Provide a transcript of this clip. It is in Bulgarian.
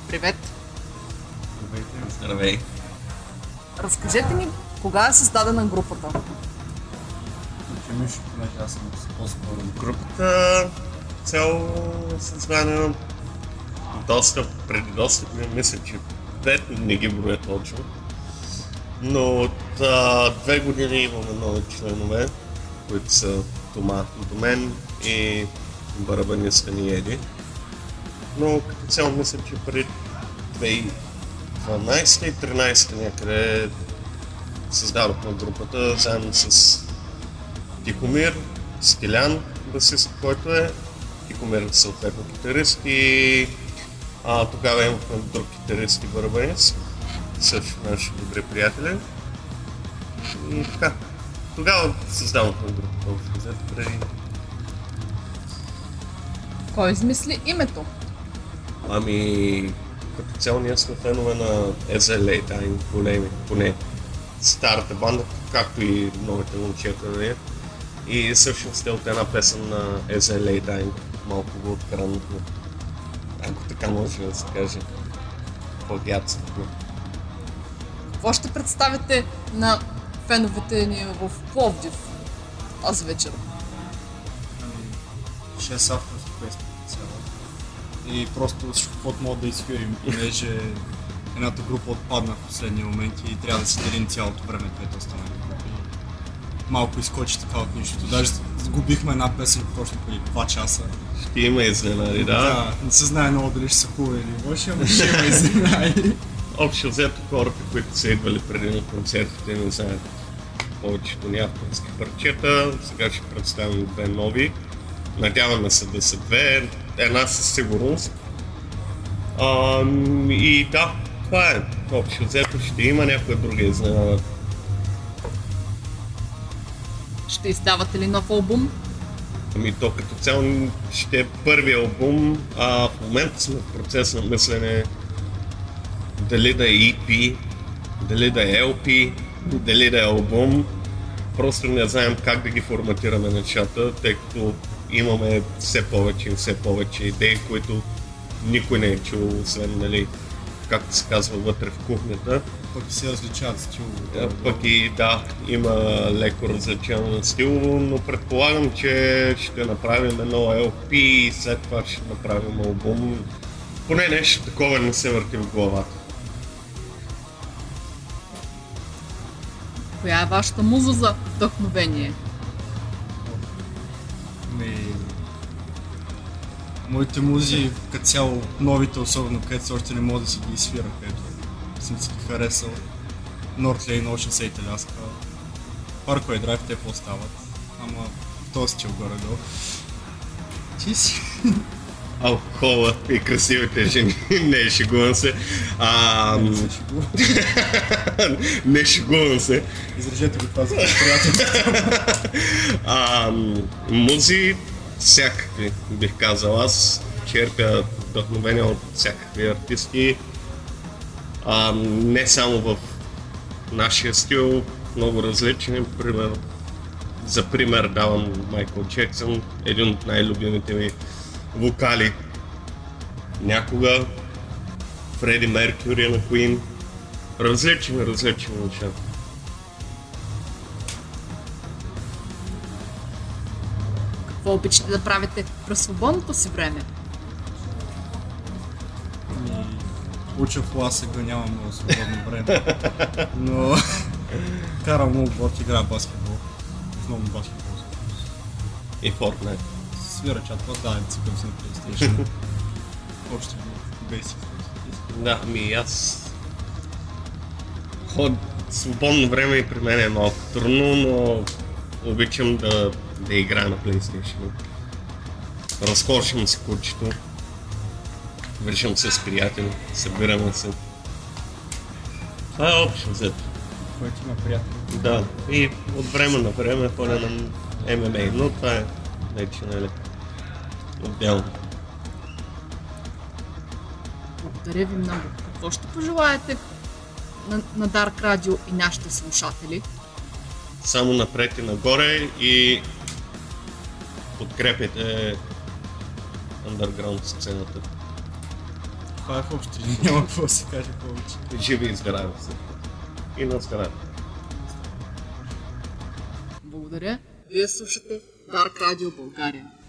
Привет! Здравей! Разкажете ми, кога е създадена групата? Понеже аз съм по-скоро в групата, цяло създадена преди доста години, мисля, че 5 не ги броя точно. Но от 2 години имаме нови членове, които са Тома до мен и барабаниста ни Еди. Но като цяло мисля, че преди 2012 и 2013 някъде създадохме групата заедно с Тихомир, Стилян, басист, който е, Тихомир съответно китарист и тогава имахме друг китарист и барабанист, също наши добри приятели. И така, тогава създадохме групата преди. Кой измисли името? Ами, като цяло ние сме фенове на SLA, тайни големи, поне старата банда, както и новите момчета, нали? И всъщност е от една песен на SLA Dying, малко го откранахме, ако така може да се каже, плагиатството. Какво ще представите на феновете ни в Пловдив тази вечер? 6 авторски песни цяло. И просто всичко, каквото мога да изхвирим, понеже едната група отпадна в последния момент и трябва да се делим цялото време, което останали групи. Малко изкочи така от нищото. Даже сгубихме една песен точно преди 2 часа. Ще има изненади, да. Не се знае много дали ще са хубави или лоши, но ще има изненади. Общо взето хората, които са идвали преди на концертите, не знаят повечето ни авторски парчета. Сега ще представим 2 нови. Надяваме се да са 2, една със сигурност. И да, това е. Общо взето ще има някоя друга изненада. Ще издавате ли нов албум? Ами то като цяло ще е първи албум, в момента сме в процес на мислене дали да е EP, дали да е LP, дали да е албум. Просто не знаем как да ги форматираме нещата, тъй като имаме все повече и все повече идеи, които никой не е чул, освен, нали, както се казва, вътре в кухнята. Пък и се различават стилове. Пък и да, има леко различаване на стил, но предполагам, че ще направим едно LP и след това ще направим албум. Поне нещо такова не се върти в главата. Коя е вашата муза за вдъхновение? Моите музи, като цяло новите, особено където още не мога да си ги изсвира, където съм си ги харесал. Northlane, Ocean State, Alaska, Parkway Drive, те по-стават, ама в този стил горе-долу. Ти си? Алкохола и красивите жени, не шегувам се. Не се шегувам. Не шегувам се. Изражете го това за приятелите. Музи всякакви, бих казал. Аз черпя вдъхновение от всякакви артисти. Не само в нашия стил, много различни. За пример давам Майкъл Джексън, един от най-любимите ми вокали някога. Фреди Меркюри на Queen. Различни неща. Какво обичате да правите през свободното си време? Уча в ласъка, нямам много свободно време, но карам много борт, играя баскетбол, основно баскетбол. И Fortnite. Свира чатва, да, цикъм се на PlayStation. Още basic. Да, ами аз свободно време и при мен е малко трудно, но обичам да играя на PlayStation. Разхождам си кучето, виждам се с приятели, събираме се. Това е общо взето. Който има приятели. Да, и от време на време ходя на MMA, но това е вече, нали, отделно. Благодаря ви много. Какво ще пожелаете на Dark Radio и нашите слушатели? Само напред и нагоре и подкрепяйте underground сцената. Това е в общи, няма какво да се каже повече. Живи и здрави се. И на здраве. Благодаря. Вие слушате Dark Radio България.